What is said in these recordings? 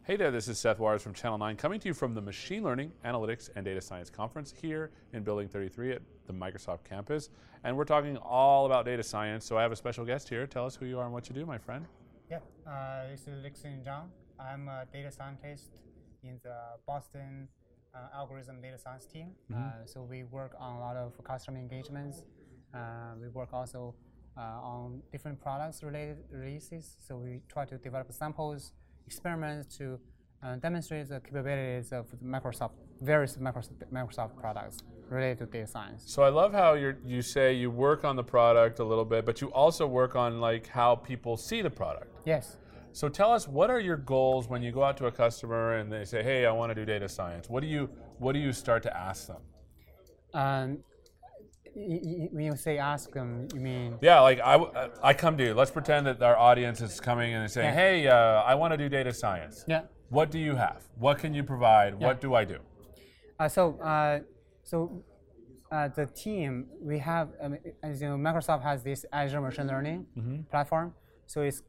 Hey there, this is Seth Wires from Channel 9 coming to you from the Machine Learning, Analytics, and Data Science Conference here in Building 33 at the Microsoft campus. And we're talking all about data science, so I have a special guest here. Tell us who you are and what you do, my friend. Yeah, this is Lixin Zhang. I'm a data scientist in the Boston algorithm data science team. So we work on a lot of customer engagements. We work also on different products related releases. So we try to develop samples, experiments to demonstrate the capabilities of various Microsoft products related to data science. So I love how you say you work on the product a little bit, but you also work on like how people see the product. Yes. So tell us, what are your goals when you go out to a customer and they say, "Hey, I want to do data science"? What do you start to ask them? When you say ask them, you mean? Yeah, like I come to you. Let's pretend that our audience is coming and they're saying, "Hey, I want to do data science." Yeah. What do you have? What can you provide? Yeah. What do I do? The team we have, as you know, Microsoft has this Azure machine learning platform. So it's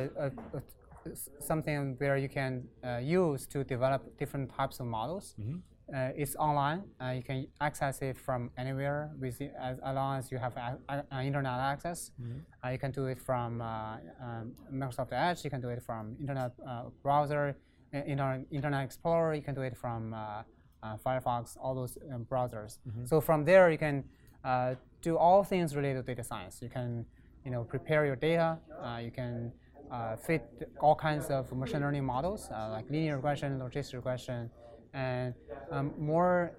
something where you can use to develop different types of models. It's online. You can access it from anywhere as long as you have internet access. You can do it from Microsoft Edge. You can do it from Internet browser, Internet Explorer. You can do it from Firefox, all those browsers. So from there, you can do all things related to data science. You can, prepare your data. You can fit all kinds of machine learning models like linear regression, logistic regression, and more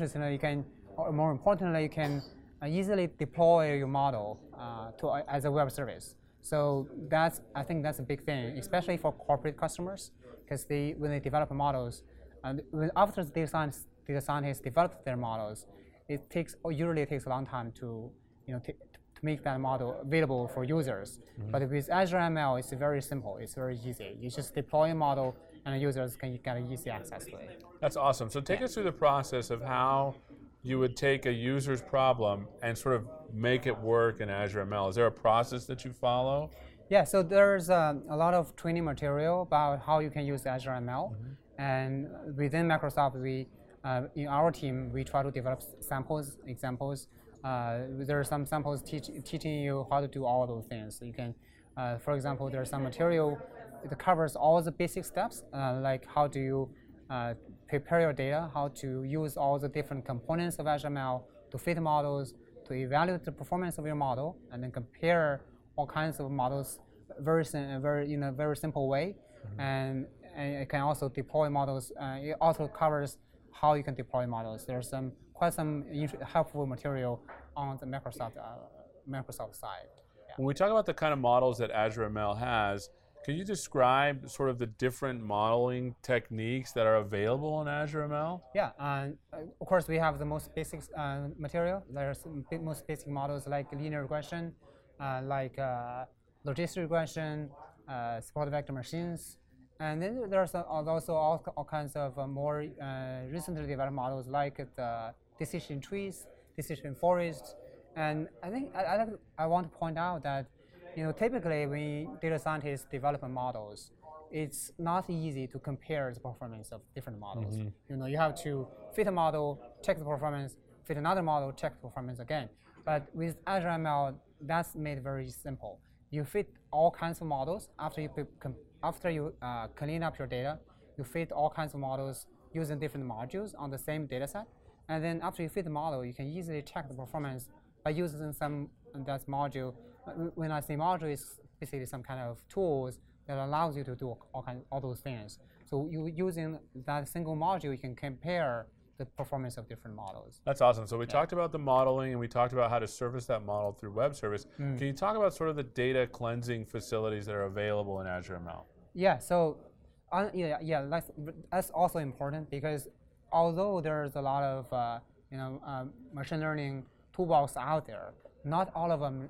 importantly, you can easily deploy your model as a web service. So I think that's a big thing, especially for corporate customers, because when they develop models, after the data scientists develop their models, it usually takes a long time to make that model available for users. But with Azure ML, it's very simple. It's very easy. You just deploy a model, and the users can get easy access to it. That's awesome. So take us through the process of how you would take a user's problem and sort of make it work in Azure ML. Is there a process that you follow? Yeah, so there's a lot of training material about how you can use Azure ML. And within Microsoft, in our team, we try to develop examples. There are some samples teaching you how to do all those things. You can, for example, there's some material that covers all the basic steps, like how do you prepare your data, how to use all the different components of Azure ML to fit models, to evaluate the performance of your model, and then compare all kinds of models in a very simple way. And it can also deploy models. It also covers how you can deploy models. There's quite some helpful material on the Microsoft side. Yeah. When we talk about the kind of models that Azure ML has, can you describe sort of the different modeling techniques that are available in Azure ML? Yeah, of course we have the most basic material. There's most basic models like linear regression, like logistic regression, support vector machines. And then there's also all kinds of more recently developed models like the decision trees, decision forests. And I think I want to point out that typically when data scientists develop models, it's not easy to compare the performance of different models. You have to fit a model, check the performance, fit another model, check the performance again. But with Azure ML, that's made very simple. You fit all kinds of models after you clean up your data. You fit all kinds of models using different modules on the same data set. And then after you fit the model, you can easily check the performance by using that module. When I say module, it's basically some kind of tools that allows you to do all those things. So using that single module, you can compare the performance of different models. That's awesome. So we talked about the modeling, and we talked about how to service that model through web service. Can you talk about sort of the data cleansing facilities that are available in Azure ML? Yeah. So that's also important, because although there's a lot of machine learning toolbox out there, not all of them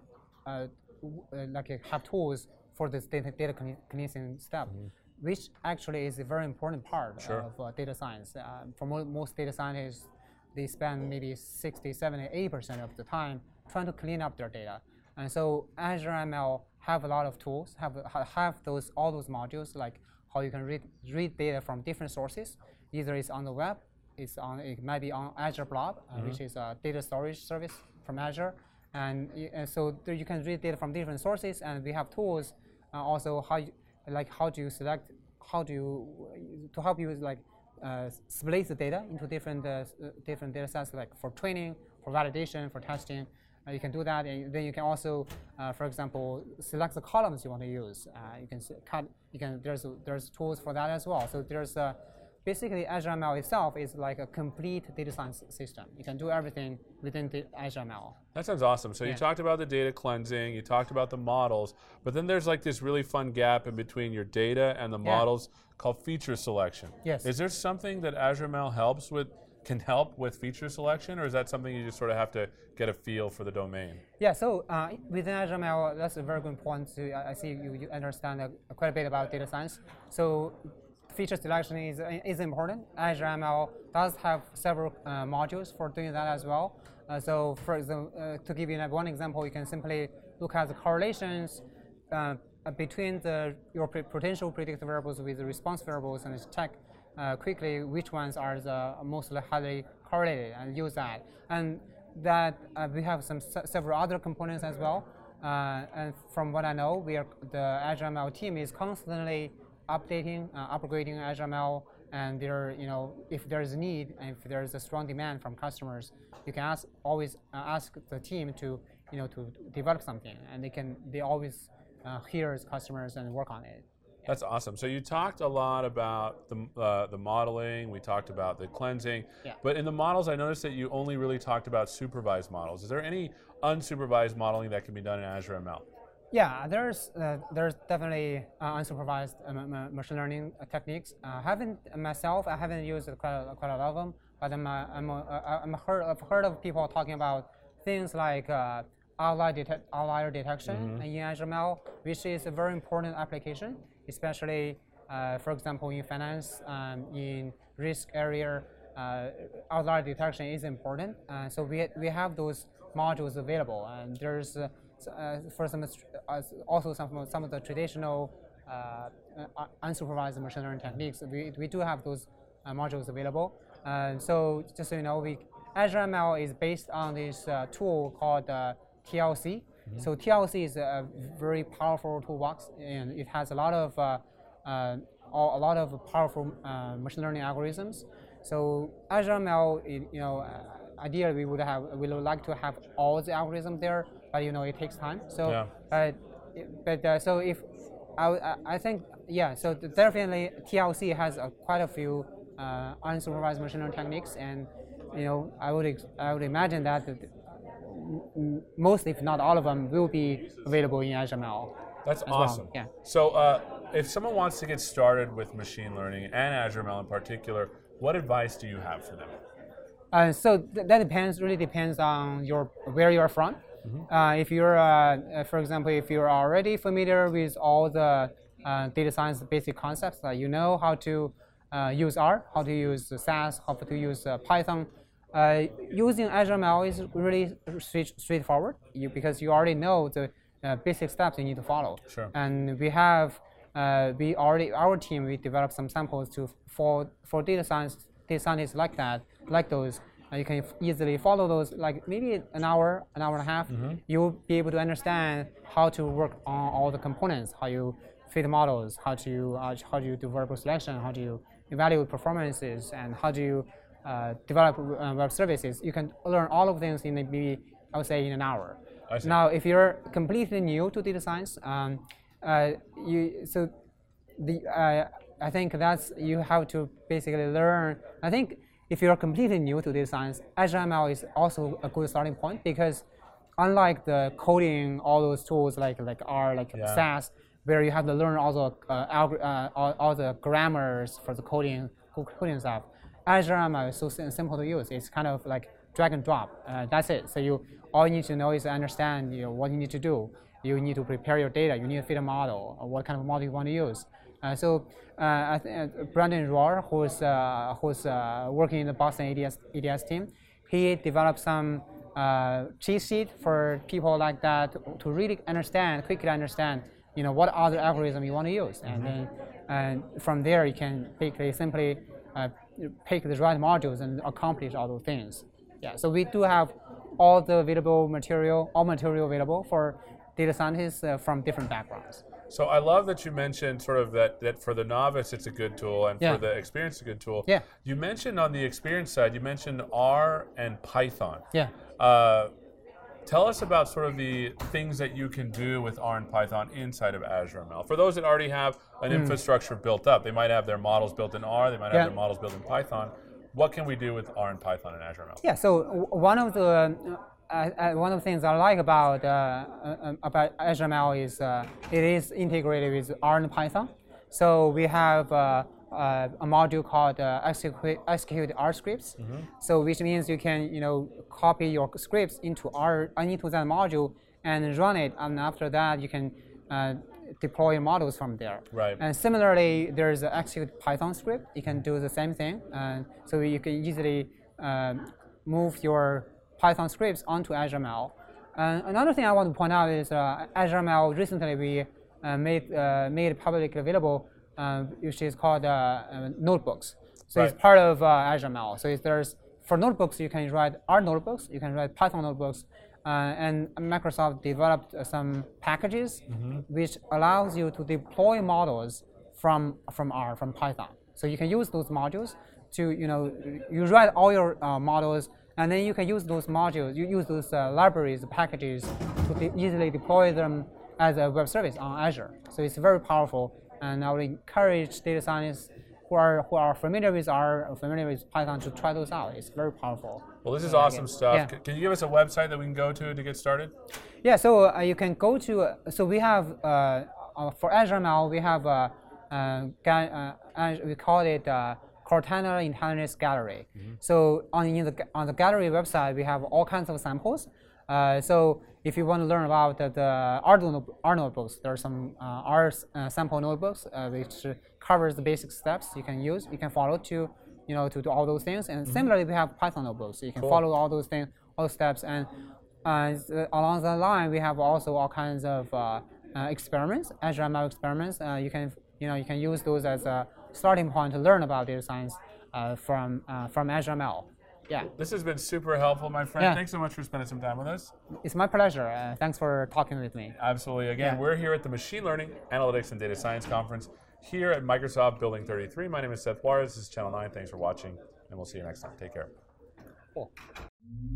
have tools for this data cleansing step, which actually is a very important part of data science. For most data scientists, they spend maybe 60, 70, 80% of the time trying to clean up their data. And so Azure ML have a lot of tools, have all those modules, like how you can read data from different sources. Either it's on the web, it might be on Azure Blob, which is a data storage service from Azure. And so there you can read data from different sources, and we have tools also how do you select, to help you split the data into different data sets, like for training, for validation, for testing. You can do that, and then you can also, for example, select the columns you want to use. You can cut. There's tools for that as well. So there's basically Azure ML itself is like a complete data science system. You can do everything within the Azure ML. That sounds awesome. So you talked about the data cleansing, you talked about the models, but then there's like this really fun gap in between your data and the models called feature selection. Yes. Is there something that Azure ML can help with feature selection, or is that something you just sort of have to get a feel for the domain? Yeah, so within Azure ML, that's a very good point. I see you understand quite a bit about data science. So feature selection is important. Azure ML does have several modules for doing that as well. So for example, to give you one example, you can simply look at the correlations between your potential predictive variables with the response variables and check quickly which ones are the most highly correlated and use that. And that we have several other components as well. And from what I know, the Azure ML team is constantly updating, upgrading Azure ML, and if there is a need and if there is a strong demand from customers, you can always ask the team to develop something, and they always hear customers and work on it. That's awesome. So you talked a lot about the modeling. We talked about the cleansing. Yeah. But in the models, I noticed that you only really talked about supervised models. Is there any unsupervised modeling that can be done in Azure ML? Yeah, there's definitely unsupervised machine learning techniques. I haven't used quite a lot of them, but I've heard of people talking about things like outlier detection in Azure ML, which is a very important application, especially, for example, in finance, in risk area, outlier detection is important. So we have those modules available, and there's for also some of the traditional unsupervised machine learning techniques. We do have those modules available. So just so you know, Azure ML is based on this tool called TLC. So TLC is a very powerful toolbox, and it has a lot of powerful machine learning algorithms. So Azure ML, ideally we would like to have all the algorithms there, but it takes time. So, so if I think so definitely TLC has quite a few unsupervised machine learning techniques, and I would imagine that most, if not all of them, will be available in Azure ML. That's awesome. Well. Yeah. So if someone wants to get started with machine learning and Azure ML in particular, what advice do you have for them? So that really depends on where you're from. If you're, for example, if you're already familiar with all the data science basic concepts, you know how to use R, how to use SAS, how to use Python. Using Azure ML is really straightforward because you already know the basic steps you need to follow. Sure. And we have our team, we developed some samples for data scientists like those. You can easily follow those, like maybe an hour and a half. You'll be able to understand how to work on all the components, how you fit models, how do you do variable selection, how do you evaluate performances, and how do you develop web services. You can learn all of things in maybe, I would say, in an hour. Now, if you're completely new to data science, I think you have to basically learn. I think if you're completely new to data science, Azure ML is also a good starting point because unlike the coding, all those tools like R, SAS, where you have to learn all the grammars for the coding stuff, Azure ML is so simple to use. It's kind of like drag and drop. That's it. So all you need to know is understand what you need to do. You need to prepare your data. You need to fit a model, or what kind of model you want to use. So I think Brandon Rohr, who's working in the Boston ADS team, he developed some cheat sheet for people like that to really quickly understand, what other algorithm you want to use, and then And from there, you can basically simply pick the right modules and accomplish all those things. Yeah, so we do have all material available for data scientists from different backgrounds. So I love that you mentioned sort of that for the novice it's a good tool and for the experienced it's a good tool. Yeah. You mentioned on the experience side, you mentioned R and Python. Yeah. Tell us about sort of the things that you can do with R and Python inside of Azure ML. For those that already have an infrastructure built up, they might have their models built in R, they might have their models built in Python. What can we do with R and Python in Azure ML? Yeah, so one of the things I like about Azure ML is it is integrated with R and Python. So we have a module called execute R scripts. So which means you can copy your scripts into that module and run it, and after that you can deploy models from there. Right. And similarly, there's an execute Python script. You can do the same thing, so you can easily move your Python scripts onto Azure ML. Another thing I want to point out is Azure ML recently we made publicly available, which is called notebooks. So it's part of Azure ML. So for notebooks, you can write R notebooks, you can write Python notebooks, and Microsoft developed some packages which allows you to deploy models from R, from Python. So you can use those modules to, you write all your models, and then you can use those modules, you use those libraries, packages to easily deploy them as a web service on Azure. So it's very powerful, and I would encourage data scientists who are familiar with R, familiar with Python to try those out. It's very powerful. Well, this is awesome stuff. Yeah. Can you give us a website that we can go to get started? Yeah, so you can go to, so we have, for Azure ML, we have, we call it Cortana Intelligence Gallery. So on the gallery website, we have all kinds of samples. So if you want to learn about the R notebooks, there are some R sample notebooks which covers the basic steps you can use. You can follow to do all those things. And similarly, we have Python notebooks. So you can follow all those things, all the steps. And along that line, we have also all kinds of experiments, Azure ML experiments. You can use those as a starting point to learn about data science from Azure ML. Yeah. This has been super helpful, my friend. Thanks so much for spending some time with us. It's my pleasure. Thanks for talking with me. Absolutely. Again, we're here at the Machine Learning, Analytics, and Data Science Conference here at Microsoft Building 33. My name is Seth Juarez. This is Channel 9. Thanks for watching, and we'll see you next time. Take care. Cool.